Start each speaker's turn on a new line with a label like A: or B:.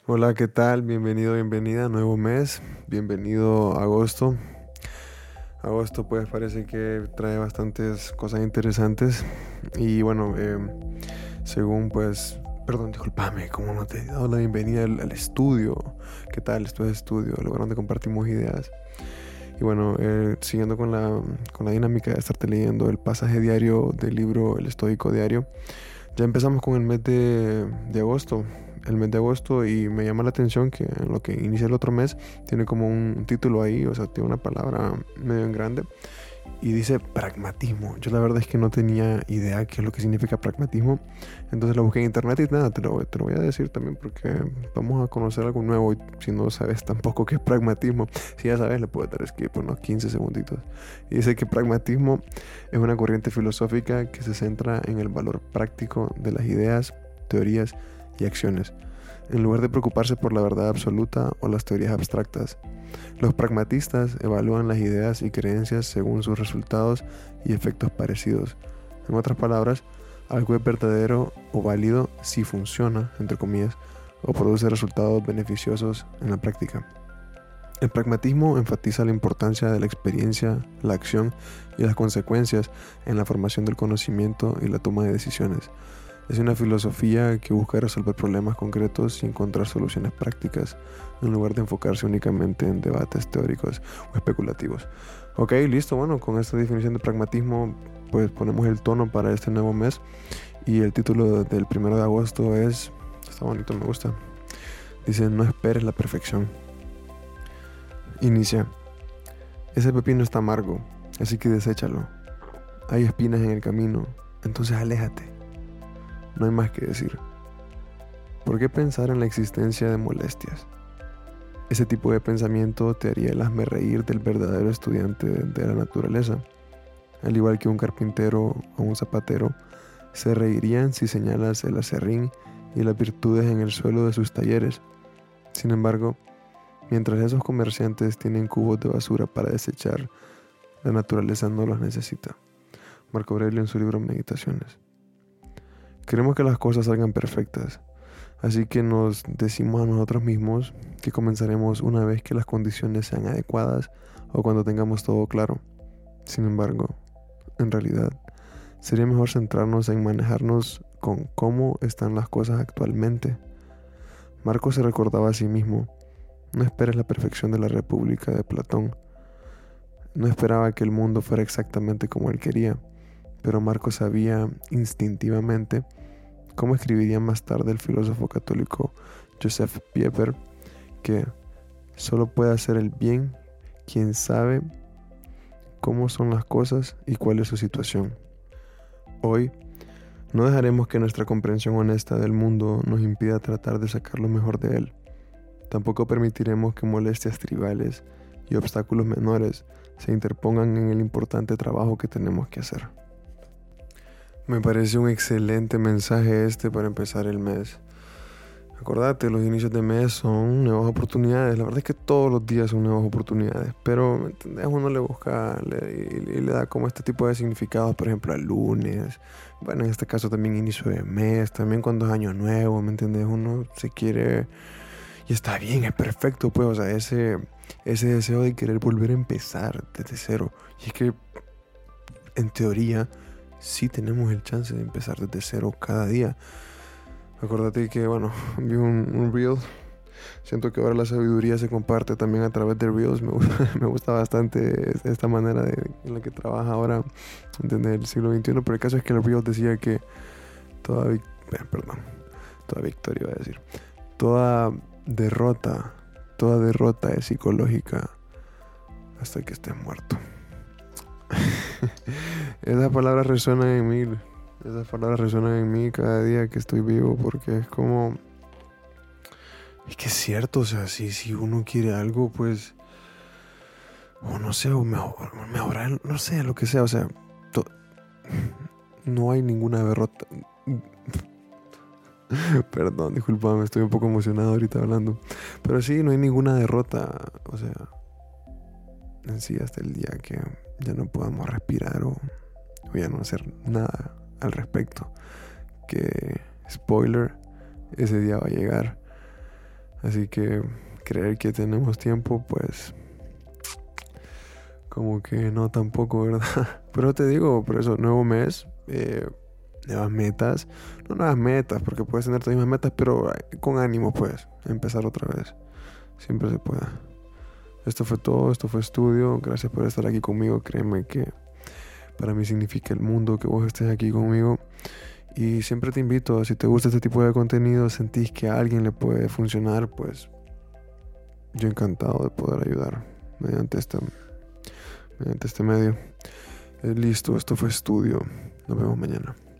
A: Hola, ¿qué tal? Bienvenido, bienvenida, nuevo mes, bienvenido a agosto. Agosto pues parece que trae bastantes cosas interesantes y bueno, según pues, perdón, discúlpame, como no te he dado la bienvenida al estudio. ¿Qué tal? Esto es estudio, el lugar donde compartimos ideas. Y bueno, siguiendo con la dinámica de estarte leyendo el pasaje diario del libro El Estoico Diario. Ya empezamos con el mes de agosto, el mes de agosto, y me llama la atención que en lo que inicia el otro mes tiene como un título ahí, o sea, tiene una palabra medio en grande y dice pragmatismo. Yo la verdad es que no tenía idea qué es lo que significa pragmatismo, entonces lo busqué en internet y nada, te lo voy a decir también porque vamos a conocer algo nuevo y si no sabes tampoco qué es pragmatismo, si ya sabes le puedes dar skip unos 15 segunditos. Y dice que pragmatismo es una corriente filosófica que se centra en el valor práctico de las ideas, teorías y acciones, en lugar de preocuparse por la verdad absoluta o las teorías abstractas. Los pragmatistas evalúan las ideas y creencias según sus resultados y efectos parecidos. En otras palabras, algo es verdadero o válido si funciona, entre comillas, o produce resultados beneficiosos en la práctica. El pragmatismo enfatiza la importancia de la experiencia, la acción y las consecuencias en la formación del conocimiento y la toma de decisiones. Es una filosofía que busca resolver problemas concretos y encontrar soluciones prácticas, en lugar de enfocarse únicamente en debates teóricos o especulativos. Ok, listo, bueno, con esta definición de pragmatismo, pues ponemos el tono para este nuevo mes. Y el título del 1 de agosto está bonito, me gusta. Dice, no esperes la perfección. Inicia. Ese pepino está amargo, así que deséchalo. Hay espinas en el camino, entonces aléjate. No hay más que decir. ¿Por qué pensar en la existencia de molestias? Ese tipo de pensamiento te haría el hazmerreír del verdadero estudiante de la naturaleza. Al igual que un carpintero o un zapatero, se reirían si señalas el aserrín y las virtudes en el suelo de sus talleres. Sin embargo, mientras esos comerciantes tienen cubos de basura para desechar, la naturaleza no los necesita. Marco Aurelio en su libro Meditaciones. Queremos que las cosas salgan perfectas, así que nos decimos a nosotros mismos que comenzaremos una vez que las condiciones sean adecuadas o cuando tengamos todo claro. Sin embargo, en realidad, sería mejor centrarnos en manejarnos con cómo están las cosas actualmente. Marco se recordaba a sí mismo, no esperes la perfección de la República de Platón. No esperaba que el mundo fuera exactamente como él quería, pero Marco sabía instintivamente cómo escribiría más tarde el filósofo católico Joseph Pieper, que solo puede hacer el bien quien sabe cómo son las cosas y cuál es su situación. Hoy, no dejaremos que nuestra comprensión honesta del mundo nos impida tratar de sacar lo mejor de él. Tampoco permitiremos que molestias tribales y obstáculos menores se interpongan en el importante trabajo que tenemos que hacer. Me parece un excelente mensaje este para empezar el mes. Acordate, los inicios de mes son nuevas oportunidades. La verdad es que todos los días son nuevas oportunidades. Pero, ¿me entendés? Uno le busca y le da como este tipo de significados, por ejemplo, al lunes. Bueno, en este caso también inicio de mes, también cuando es año nuevo, ¿me entendés? Uno se quiere... Y está bien, es perfecto, pues, o sea, ese deseo de querer volver a empezar desde cero. Y es que, en teoría, sí tenemos el chance de empezar desde cero cada día. Acordate que, bueno, vi un reel. Siento que ahora la sabiduría se comparte también a través de reels. Me gusta bastante esta manera en la que trabaja ahora desde el siglo XXI. Pero el caso es que el reel decía que toda, perdón, toda victoria iba a decir. Toda derrota, toda derrota es psicológica hasta que estés muerto. Esas palabras resuenan en mí. Esas palabras resuenan en mí cada día que estoy vivo porque es como... Es que es cierto, o sea, si uno quiere algo, pues... O no sé, o mejorar, no sé, lo que sea, o sea... No hay ninguna derrota. Perdón, disculpame, estoy un poco emocionado ahorita hablando. Pero sí, no hay ninguna derrota, o sea... En sí, hasta el día que ya no podamos respirar o ya no hacer nada al respecto. Que, spoiler, ese día va a llegar. Así que creer que tenemos tiempo, pues como que no tampoco, ¿verdad? Pero te digo, por eso, nuevo mes, nuevas metas. No nuevas metas, porque puedes tener tus mismas metas, pero con ánimo, pues, empezar otra vez. Siempre se puede. Esto fue todo, esto fue estudio. Gracias por estar aquí conmigo. Créeme que para mí significa el mundo que vos estés aquí conmigo. Y siempre te invito, si te gusta este tipo de contenido, sentís que a alguien le puede funcionar, pues yo encantado de poder ayudar mediante este medio. Listo, esto fue estudio. Nos vemos mañana.